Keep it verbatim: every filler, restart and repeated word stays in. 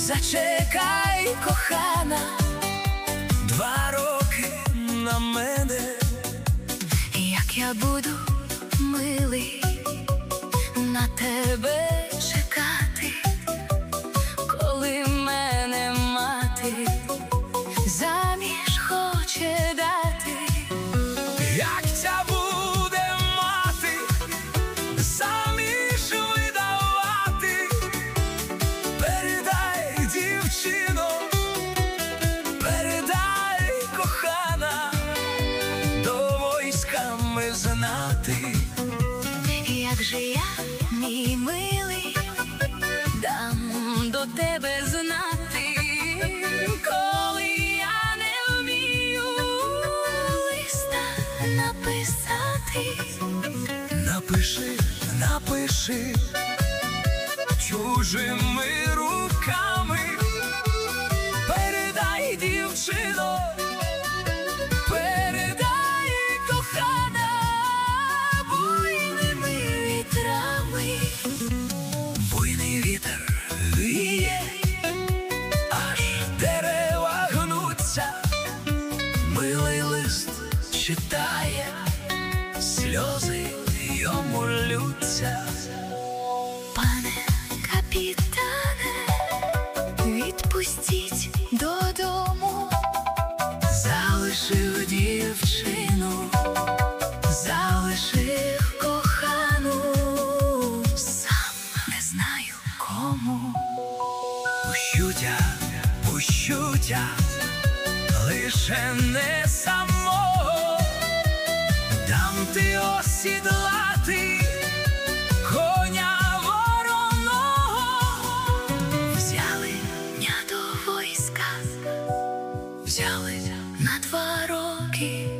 Зачекай, кохана, два роки на мене. Як я буду милий на тебе чекати, коли мене мати заміж хоче дати. Як ця буде мати заміж видавати, передай, дівчино, передай, кохана, до війська ми знати. Як же я, мій милий, дам до тебе знати, коли я не вмію листа написати. Напиши, напиши чужими руками, передай, дівчино, передай, кохана, буйними вітрами. Буйний вітер віє, аж дерева гнуться, милий лист читає, сльози йому ллються. Пане капітане, відпустіть додому. Залишив дівчину, залишив кохану, сам не знаю кому. Пущу тя, пущу тя, лише не самого, дам ти осідлати коня вороного. Взяли ня до війська, Взяли на два роки.